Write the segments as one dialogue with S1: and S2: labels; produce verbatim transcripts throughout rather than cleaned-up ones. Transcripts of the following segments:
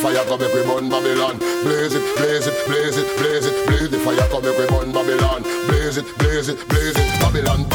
S1: fire come make we burn Babylon. Blaze it, blaze it, blaze it, blaze it, blaze the fire come make we burn Babylon. Blaze it, blaze it, blaze it, Babylon.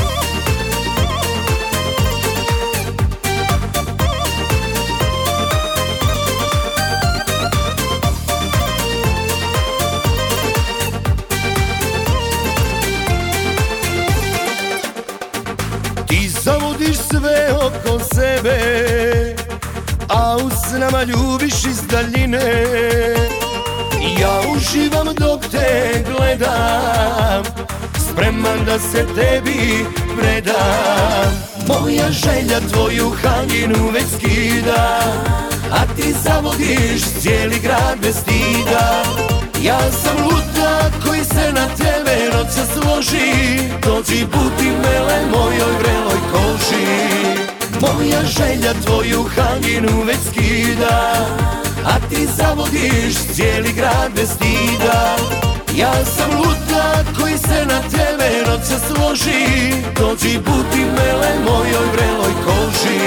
S2: Ti zavodiš sve oko sebe, a u snama ljubiš iz daljine. Ja uživam dok te gledam, spreman da se tebi predam. Moja želja tvoju haljinu već skida, a ti zavodiš cijeli grad bez stida. Ja sam ludak koji se na tebe noća složi, dođi budi mele mojoj vreloj koži. Moja želja tvoju haljinu već skida, a ti zavodiš cijeli grad bez stida. Ja sam ludak koji se na tebe noća složi, dođi budi mele mojoj vreloj koži.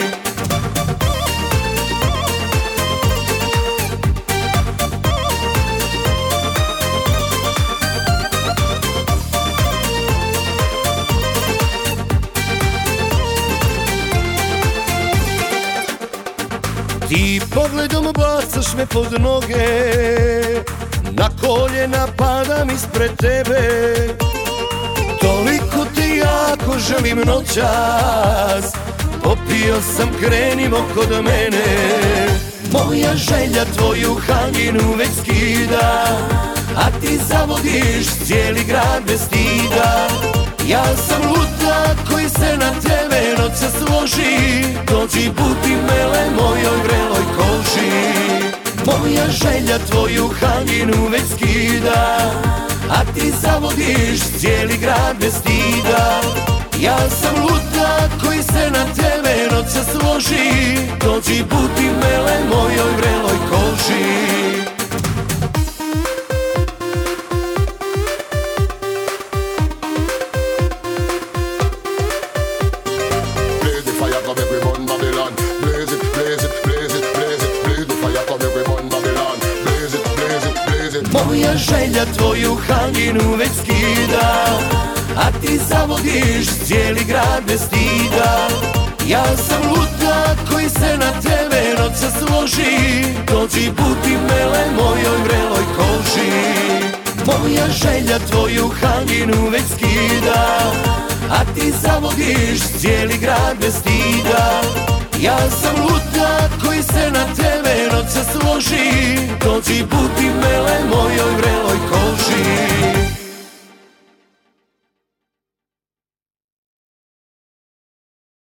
S2: Ti pogledom bacaš me pod noge, na koljena padam ispred tebe. Toliko te jako želim noćas, popio sam, krenimo kod mene. Moja želja tvoju haljinu već skida, a ti zavodiš cijeli grad bez stida. Ja sam ludak koji se na tebe noća složi, dođi budi mele mojoj vreloj koži. Moja želja tvoju haljinu već skida, a ti zavodiš cijeli grad bez stida. Ja sam ludak koji se na tebe noća složi, dođi budi mele mojoj vreloj koži. Moja želja tvoju haljinu već skida, a ti zavodiš cijeli grad bez stida. Ja sam ludak koji se na tebe noća složi, dođi budi mele mojoj vreloj koži. Moja želja tvoju haljinu već skida, a ti zavodiš cijeli grad bez stida. Ja sam ludak koji se na tebe noća složi, dođi budi mele mojoj vreloj koži.